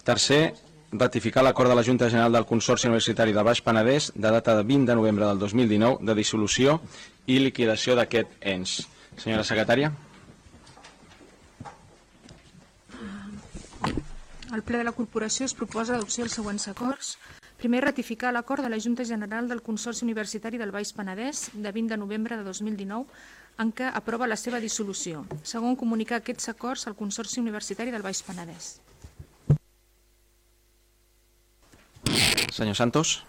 Tercer, ratificar l'acord de la Junta General del Consorci Universitari del Baix Penedès de data de 20 de novembre del 2019 de dissolució i liquidació d'aquest ens. Senyora secretària. Al ple de la corporació es proposa l'adopció dels següents acords. Primer, ratificar l'acord de la Junta General del Consorci Universitari del Baix Penedès de 20 de novembre de 2019 en què aprova la seva dissolució. Segon, comunicar aquests acords al Consorci Universitari del Baix Penedès. Senyor Santos.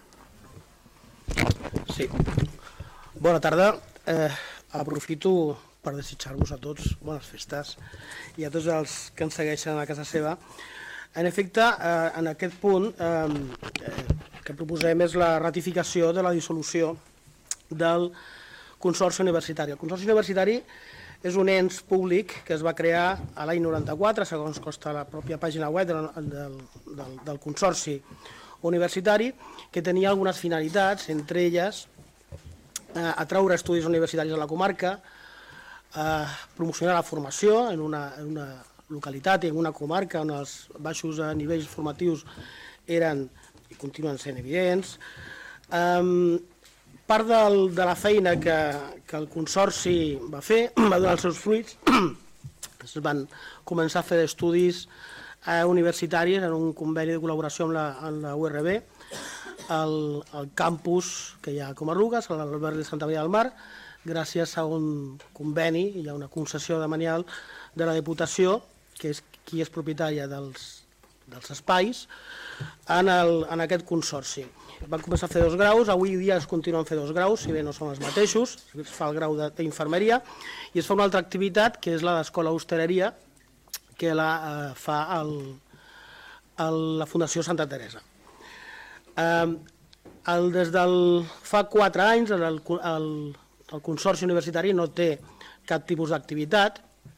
Sí. Bona tarda. Aprofito per desitjar-vos a tots bones festes i a tots els que ens segueixen a casa seva. En efecte, en aquest punt que proposem és la ratificació de la dissolució del Consorci Universitari. El Consorci Universitari és un ens públic que es va crear a l'any 94, segons consta la pròpia pàgina web del Consorci Universitari, que tenia algunes finalitats, entre elles atraure estudis universitaris a la comarca, promocionar la formació en una localitat i en una comarca on els baixos nivells formatius eren i continuen sent evidents. Part de la feina que el Consorci va fer va donar els seus fruits. Es van començar a fer estudis universitaris en un conveni de col·laboració amb la URB, al campus que hi ha a Comarrugues, a l'Alberg de Santa Maria del Mar, gràcies a un conveni i a una concessió demanial de la Diputació, que és qui és propietària dels espais, en aquest consorci. Van començar a fer 2 graus, avui dia es continuen fent 2 graus, si bé no són els mateixos, es fa el grau d'infermeria, i es fa una altra activitat, que és la d'escola hostaleria, que la fa la Fundació Santa Teresa. Des del fa 4 anys el Consorci Universitari no té cap tipus d'activitat.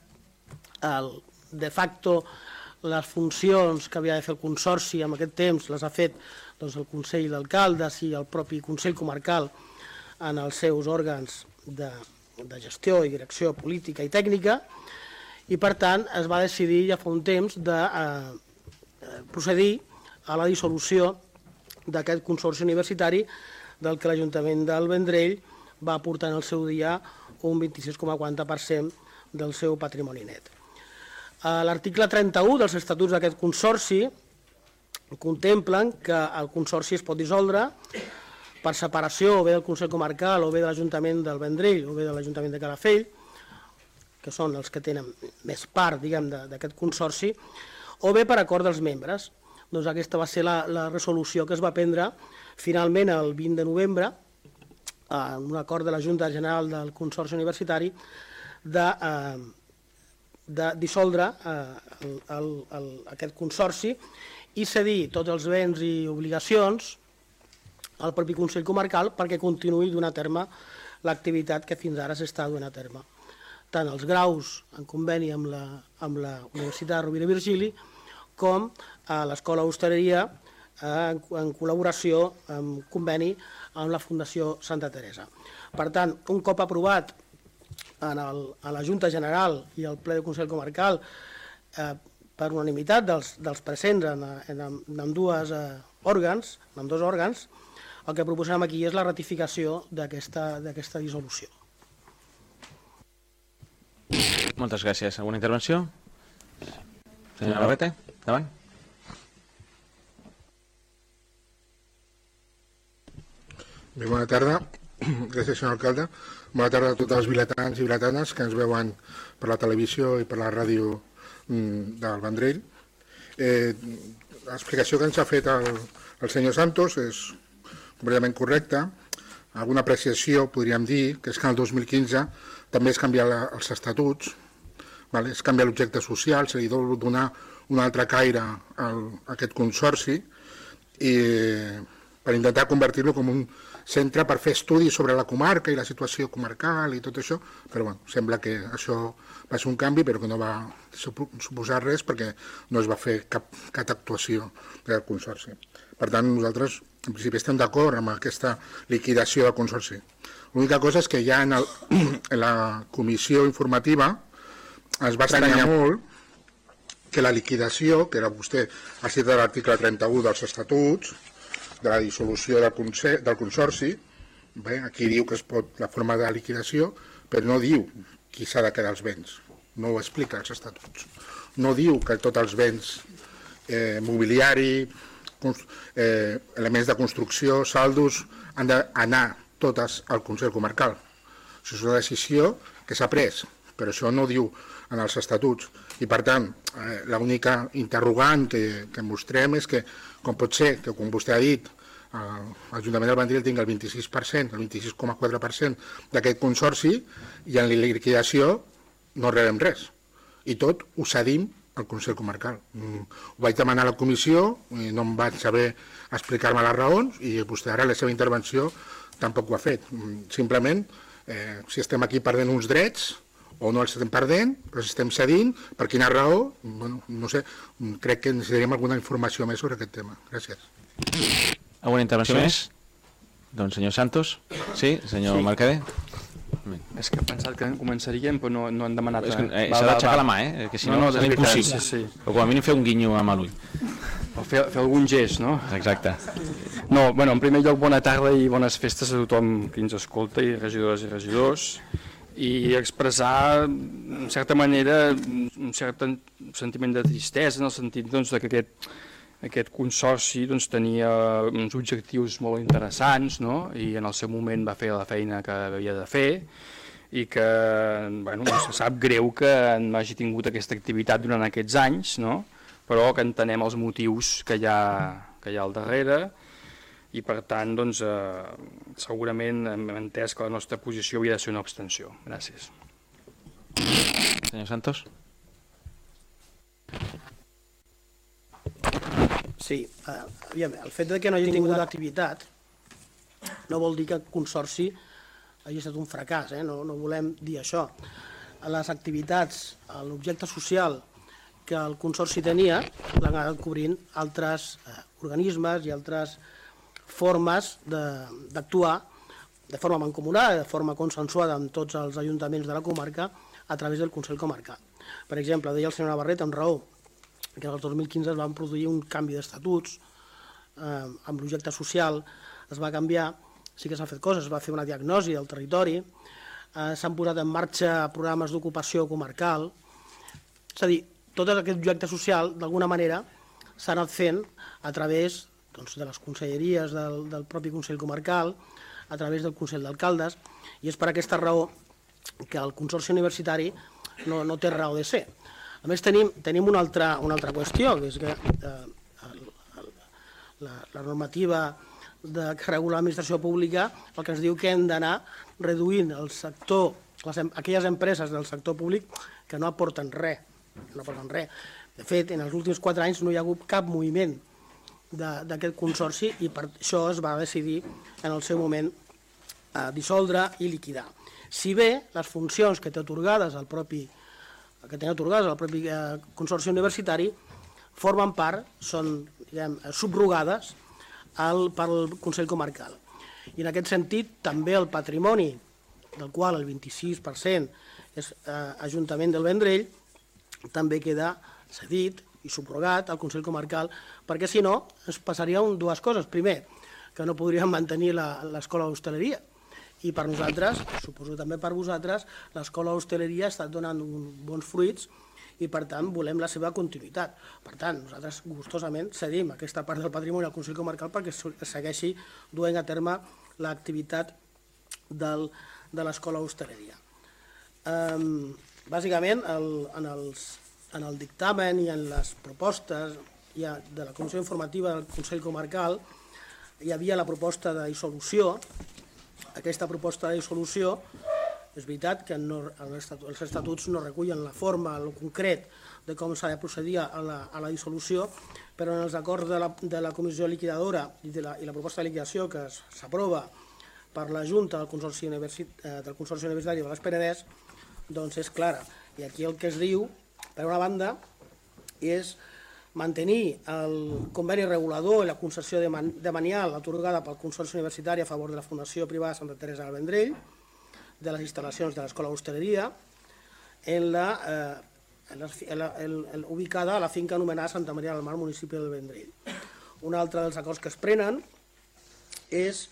De facto, les funcions que havia de fer el Consorci en aquest temps les ha fet el Consell d'Alcaldes i el propi Consell Comarcal en els seus òrgans de gestió i direcció política i tècnica, i per tant es va decidir ja fa un temps de procedir a la dissolució d'aquest Consorci Universitari, del que l'Ajuntament del Vendrell va aportar en el seu dia un 26,40% del seu patrimoni net. L'article 31 dels estatuts d'aquest Consorci contemplen que el Consorci es pot dissoldre per separació o bé del Consell Comarcal o bé de l'Ajuntament del Vendrell o bé de l'Ajuntament de Calafell, que són els que tenen més part, diguem, d'aquest Consorci, o bé per acord dels membres. Doncs aquesta va ser la resolució que es va prendre finalment el 20 de novembre, en un acord de la Junta General del Consorci Universitari, de dissoldre aquest Consorci i cedir tots els béns i obligacions al propi Consell Comarcal perquè continuï donant a terme l'activitat que fins ara s'està donant a terme. Tant els graus en conveni amb la Universitat Rovira i Virgili com a l'Escola Hostaleria en col·laboració, en conveni amb la Fundació Santa Teresa. Per tant, un cop aprovat a la Junta General i al ple del Consell Comarcal per unanimitat dels presents en ambdós òrgans, el que proposem aquí és la ratificació d'aquesta dissolució. Moltes gràcies. Alguna intervenció? Senyor Navarrete, endavant. Bé, bona tarda. Gràcies, senyor alcalde. Bona tarda a tots els vilatans i vilatanes que ens veuen per la televisió i per la ràdio del Vendrell. L'explicació que ens ha fet el senyor Santos és completament correcta. Alguna apreciació podríem dir que és que en el 2015 també es canvia els estatuts, es canvia l'objecte social, se li deu donar un altre caire a aquest consorci per intentar convertir-lo com un centre per fer estudis sobre la comarca i la situació comarcal i tot això, però bueno, sembla que això va ser un canvi però que no va suposar res perquè no es va fer cap actuació del consorci. Per tant, nosaltres en principi estem d'acord amb aquesta liquidació del consorci. L'única cosa és que ja en la comissió informativa es va estranyar molt que la liquidació, que era vostè ha citat l'article 31 dels estatuts, de la dissolució del consorci, bé, aquí diu que es pot la forma de liquidació, però no diu qui s'ha de quedar els béns, no ho explica els estatuts. No diu que tots els béns mobiliari, elements de construcció, saldos, han d'anar totes al Consell Comarcal. Això és una decisió que s'ha pres, però això no diu en els estatuts. I per tant, l'única interrogant que mostrem és que com pot ser que, com vostè ha dit, l'Ajuntament del Vendrell tingui el 26%, el 26,4% d'aquest consorci i en la liquidació no rebem res. I tot ho cedim al Consell Comarcal. Ho vaig demanar a la comissió, no em vaig saber explicar-me les raons i vostè ara la seva intervenció tampoc ho ha fet. Simplement, si estem aquí perdent uns drets o no els estem perdent, els estem cedint, per quina raó, no sé, crec que necessitaríem alguna informació més sobre aquest tema. Gràcies. Alguna intervenció més? Doncs senyor Santos. Sí, senyor Mercader. És que he pensat que començaríem, però no han demanat... S'ha d'aixecar la mà, que si no serà impossible. Sí. O com a mínim fer un guinyo amb l'ull. O fer algun gest, no? Exacte. No, bueno, en primer lloc, bona tarda i bones festes a tothom que ens escolta, i regidores i regidors, i expressar, en certa manera, un cert sentiment de tristesa, en el sentit que aquest consorci tenia uns objectius molt interessants, i en el seu moment va fer la feina que havia de fer, i que se sap greu que hagi tingut aquesta activitat durant aquests anys, però que entenem els motius que hi ha al darrere, i per tant segurament hem entès que la nostra posició havia de ser una abstenció. Gràcies. Senyor Santos. Sí, el fet que no hagi tingut activitat no vol dir que el consorci hagi estat un fracàs, no volem dir això. Les activitats, l'objecte social que el consorci tenia l'han anat cobrint altres organismes i altres formes d'actuar de forma mancomunada, de forma consensuada amb tots els ajuntaments de la comarca a través del Consell Comarcal. Per exemple, deia el senyor Navarrete amb raó que el 2015 es van produir un canvi d'estatuts amb l'objecte social, es va canviar, sí que s'han fet coses, es va fer una diagnosi del territori, s'han posat en marxa programes d'ocupació comarcal, és a dir, tot aquest objecte social, d'alguna manera, s'ha anat fent a través de les conselleries del propi Consell Comarcal, a través del Consell d'Alcaldes, i és per aquesta raó que el Consorci Universitari no té raó de ser. A més, tenim una altra qüestió, que és que la normativa que regula l'administració pública el que ens diu que hem d'anar reduint el sector, aquelles empreses del sector públic que no aporten res. De fet, en els últims 4 anys no hi ha hagut cap moviment d'aquest consorci i per això es va decidir en el seu moment dissoldre i liquidar. Si bé les funcions que tenen atorgades al propi consorci universitari formen part, són subrogades pel Consell Comarcal. I en aquest sentit també el patrimoni, del qual el 26% és Ajuntament del Vendrell, també queda cedit i subrogat al Consell Comarcal, perquè si no ens passaria dues coses. Primer, que no podríem mantenir l'escola d'hostaleria, i per nosaltres, suposo també per vosaltres, l'escola d'hostaleria ha estat donant bons fruits i per tant volem la seva continuïtat. Per tant, nosaltres gustosament cedim aquesta part del patrimoni al Consell Comarcal perquè segueixi duent a terme l'activitat de l'escola d'hostaleria. Bàsicament, en el dictamen i en les propostes de la Comissió Informativa del Consell Comarcal hi havia la proposta de dissolució. Aquesta proposta de dissolució, és veritat que els estatuts no recullen la forma, el concret de com s'ha de procedir a la dissolució, però en els acords de la comissió liquidadora i la proposta de liquidació que s'aprova per la Junta del Consorci Universitari de l'Baix Penedès, doncs és clara. I aquí el que es diu, per una banda, és mantenir el conveni regulador i la concessió demanial atorgada pel Consorci Universitari a favor de la Fundació Privada Santa Teresa del Vendrell, de les instal·lacions de l'escola d'hostaleria, en la ubicada a la finca anomenada Santa Maria del Mar, municipi del Vendrell. Un altre dels acords que es prenen és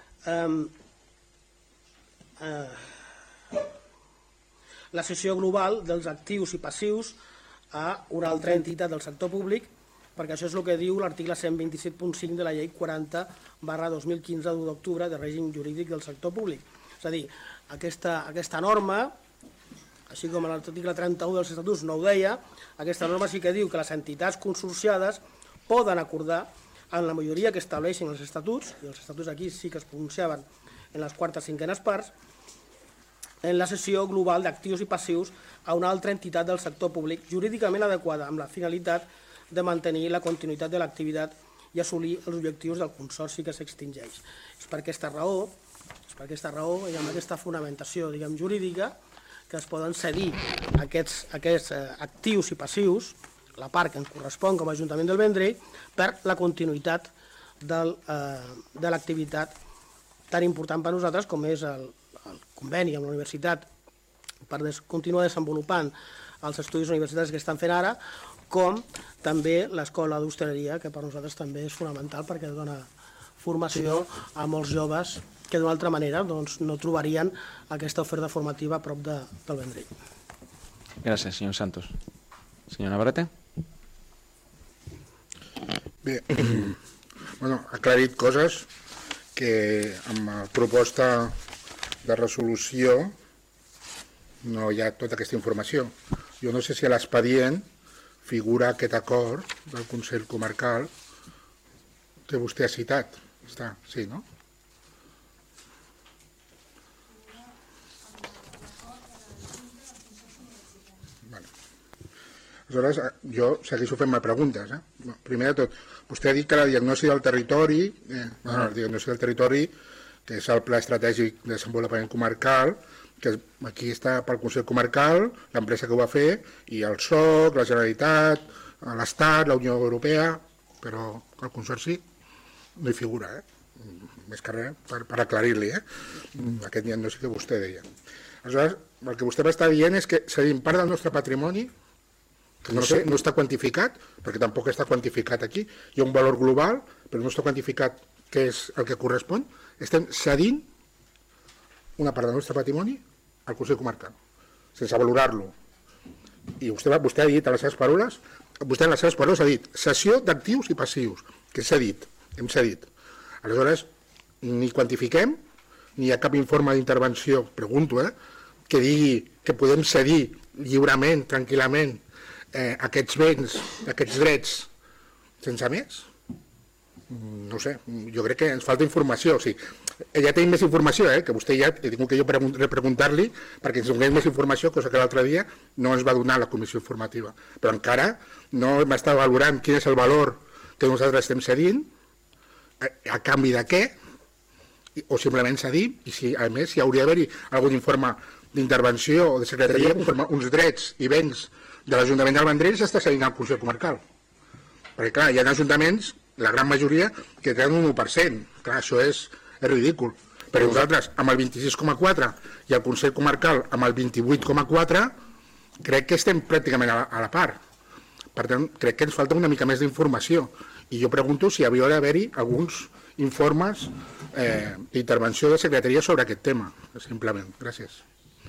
la cessió global dels actius i passius a una altra entitat del sector públic, perquè això és el que diu l'article 127.5 de la llei 40/2015 de 1 d'octubre de règim jurídic del sector públic. És a dir, aquesta norma, així com l'article 31 dels estatuts no ho deia, aquesta norma sí que diu que les entitats consorciades poden acordar en la majoria que estableixen els estatuts, i els estatuts aquí sí que es pronunciaven en les quartes cinquenes parts, en la cessió global d'actius i passius a una altra entitat del sector públic jurídicament adequada amb la finalitat de mantenir la continuïtat de l'activitat i assolir els objectius del consorci que s'extingeix. És per aquesta raó i amb aquesta fonamentació jurídica que es poden cedir aquests actius i passius, la part que ens correspon com a Ajuntament del Vendrell, per la continuïtat de l'activitat tan important per nosaltres com és el conveni amb la universitat per continuar desenvolupant els estudis universitaris que estan fent ara, com també l'escola d'hostaleria, que per nosaltres també és fonamental perquè dona formació a molts joves que d'una altra manera no trobarien aquesta oferta formativa a prop del Vendrell. Gràcies, senyor Santos. Senyor Navarrete? Bé, ha aclarit coses que amb la proposta de resolució no hi ha tota aquesta informació. Jo no sé si a l'expedient figura aquest acord del Consell Comarcal que vostè ha citat. Està, sí, no? Aleshores, jo segueixo fent-me preguntes. Primer de tot, vostè ha dit que la diagnosi del territori, que és el Pla Estratègic de Desenvolupament Comarcal, que aquí està pel Consell Comarcal, l'empresa que ho va fer, i el SOC, la Generalitat, l'Estat, la Unió Europea, però el Consorci no hi figura, més que res per aclarir-li aquest diagnosi que vostè deia. Aleshores, el que vostè m'està dient és que cedim part del nostre patrimoni, que no està quantificat, perquè tampoc està quantificat aquí, hi ha un valor global, però no està quantificat què és el que correspon, estem cedint una part del nostre patrimoni al Consell Comarcal, sense valorar-lo. I vostè ha dit a les seves paraules, ha dit cessió d'actius i passius, que hem cedit. Aleshores, ni quantifiquem, ni hi ha cap informe d'intervenció, pregunto, que digui que podem cedir lliurement, tranquil·lament, aquests béns, aquests drets, sense més? No sé, jo crec que ens falta informació. Ja tenim més informació, que vostè ja he tingut que jo repreguntar-li perquè ens donés més informació, cosa que l'altre dia no ens va donar la comissió informativa. Però encara no m'està valorant quin és el valor que nosaltres estem cedint, a canvi de què, o simplement cedim, i si a més hi hauria d'haver-hi algun informe d'intervenció o de secretaria, uns drets i béns de l'Ajuntament del Vendrell s'està cedint al Consell Comarcal. Perquè clar, hi ha ajuntaments, la gran majoria, que tenen un 1%. Clar, això és ridícul. Però nosaltres, amb el 26,4 i el Consell Comarcal amb el 28,4, crec que estem pràcticament a la part. Per tant, crec que ens falta una mica més d'informació. I jo pregunto si havia d'haver-hi alguns informes d'intervenció de secretaria sobre aquest tema, simplement. Gràcies.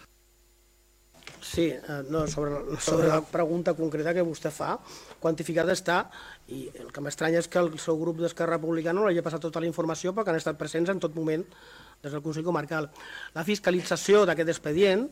Sí, sobre la pregunta concreta que vostè fa, quantificada està, i el que m'estranya és que el seu grup d'Esquerra Republicana no l'hagi passat tota la informació perquè han estat presents en tot moment des del Consell Comarcal. La fiscalització d'aquest expedient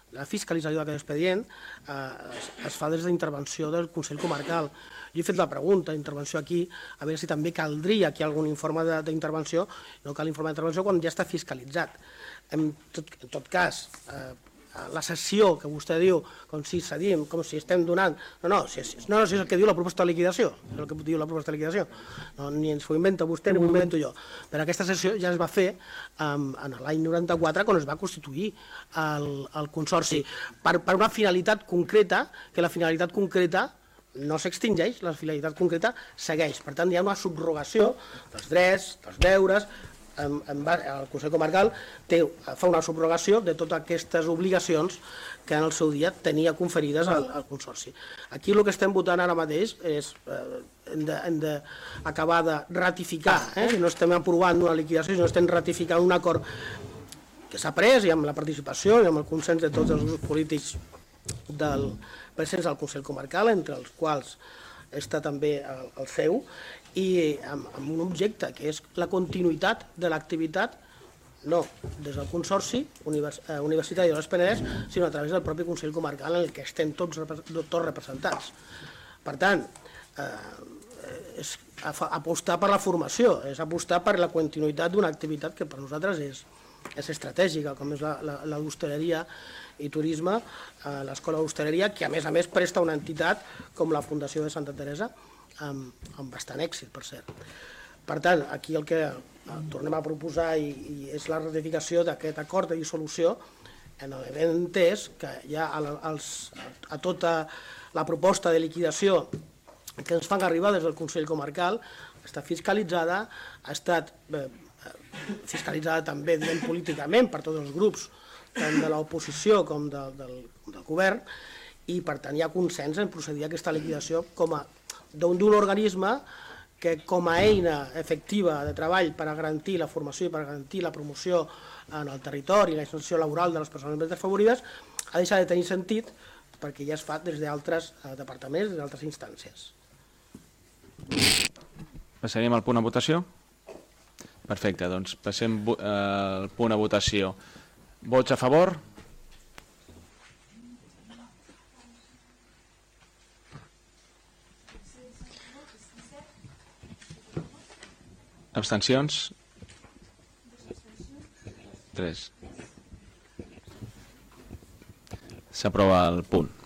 es fa des d'intervenció del Consell Comarcal. Jo he fet la pregunta d'intervenció aquí, a veure si també caldria aquí algun informe d'intervenció, no cal informe d'intervenció quan ja està fiscalitzat. En tot cas, la cessió que vostè diu, com si cedim, com si estem donant... No, si és el que diu la proposta de liquidació, és el que diu la proposta de liquidació. Ni ens ho inventa vostè ni ho invento jo. Però aquesta cessió ja es va fer en l'any 94, quan es va constituir el Consorci, per una finalitat concreta, que la finalitat concreta no s'extingeix, la finalitat concreta segueix. Per tant, hi ha una subrogació dels drets, dels deures, el Consell Comarcal fa una subrogació de totes aquestes obligacions que en el seu dia tenia conferides al Consorci. Aquí el que estem votant ara mateix és hem d'acabar de ratificar, si no estem aprovant una liquidació, si no estem ratificant un acord que s'ha pres i amb la participació i amb el consens de tots els grups polítics presents al Consell Comarcal, entre els quals està també el seu, i amb un objecte que és la continuïtat de l'activitat, no des del Consorci Universitari del Baix Penedès, sinó a través del propi Consell Comarcal en el que estem tots representats. Per tant, és apostar per la formació, és apostar per la continuïtat d'una activitat que per nosaltres és estratègica, com és l'hostaleria i turisme, l'escola d'hostaleria, que a més presta una entitat com la Fundació de Santa Teresa, amb bastant èxit, per cert. Per tant, aquí el que tornem a proposar és la ratificació d'aquest acord de dissolució en l'event entès que ja a tota la proposta de liquidació que ens fan arribar des del Consell Comarcal està fiscalitzada, ha estat fiscalitzada també políticament per tots els grups, tant de l'oposició com del govern, i per tant hi ha consens en procedir a aquesta liquidació d'un organisme que com a eina efectiva de treball per a garantir la formació i per a garantir la promoció en el territori i la inserció laboral de les persones més desfavorides ha deixat de tenir sentit perquè ja es fa des d'altres departaments, des d'altres instàncies. Passaríem al punt a votació? Perfecte, doncs passem al punt a votació. Vots a favor? Abstencions? 3. S'aprova el punt.